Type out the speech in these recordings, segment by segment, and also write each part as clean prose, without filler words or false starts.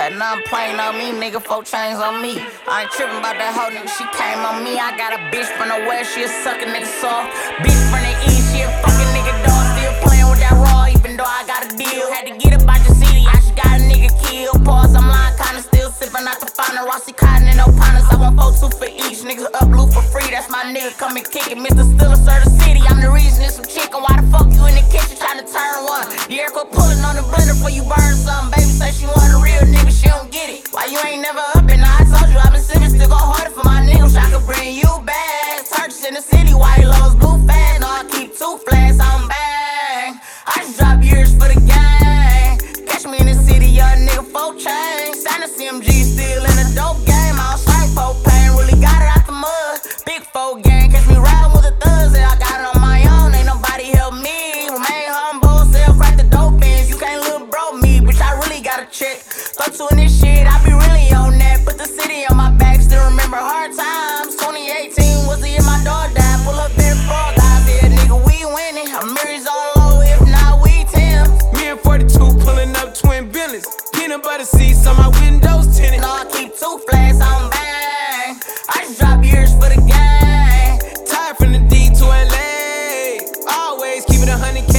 Had nothing plain on me, nigga, 4 chains on me. I ain't trippin' about that hoe, nigga, she came on me. I got a bitch from the west, she a suckin' nigga soft. Bitch from the east, she a fucking nigga dog. Still playin' with that raw, even though I got a deal. Had to get up out the city, I just got a nigga killed. Pause, I'm lying, kinda still sippin' out the fountain. Rossi Cotton and no partners, I want 4-2 for each. Niggas up blue for free, that's my nigga, come and kick it. Mr. Stiller, sir, the city, I'm the reason it's some chicken. Why the fuck you in the kitchen tryna turn one? The air quit pullin' on the blender before you burn something. Baby say she want a real nigga, she don't get it. Why you ain't never up and I told you I been sippin', still go harder for my niggas. I could bring you back. Searches in the city, white lows, blue fast. No, I keep 2 flags, I'm bang. I just drop years for the gang. Catch me in the city, young nigga, 4 chains. Sign a CMG, still in the dope game. I was straight 4 pain, really got it out the mud. Big 4 gang, catch me riding with the thugs. And I got it on my own, ain't nobody help me. Remain humble, sell crack the dope ends. You can't little bro me, bitch, I really got a check. Throw 2 in this shit, I be really on that. Put the city on my back, still remember hard times. 2018 was the year my dog died. Pull up there, frog guys, yeah, nigga, we winning. I'm Mary's all low, if not, we Tim. Me and 42 pulling up twin billions. Peanut butter seats on my windows tinted. No, I keep 2 flags, I'm bang. I just drop years for the gang. Tired from the D to LA. Always keep it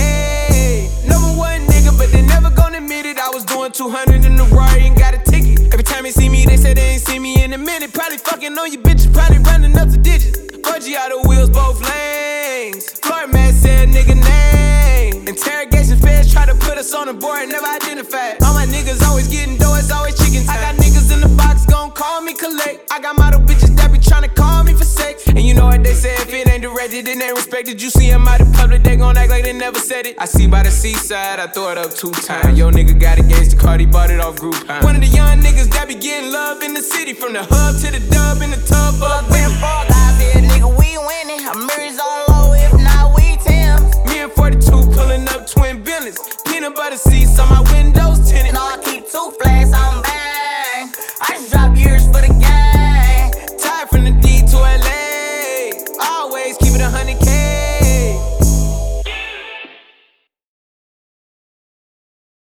100K. Number 1 nigga, but they never gonna admit it. I was doing 200 in the Rari and got a ticket. Every time they see me, they say they ain't see me in a minute. Probably fucking on you bitches, probably running up the digits. Budgie out of wheels, both lanes. Floor man said nigga name. Interrogation feds try to put us on the board, never identified. All my niggas always getting dough, it's always chicken time. I got niggas in the box, gon' call me collect. I got model bitches that be tryna call me for sex. And you know what they say, if it ain't directed, then they respected. You see them out in public, they gon' act like they never said it. I see by the seaside, I throw it up 2 times. Yo nigga got engaged to Cardi, bought it off Groupon. One of the young niggas that be getting love in the city. From the hub to the dub in the tub, Pull up in frog guys, yeah, nigga, we winning. I'm Mary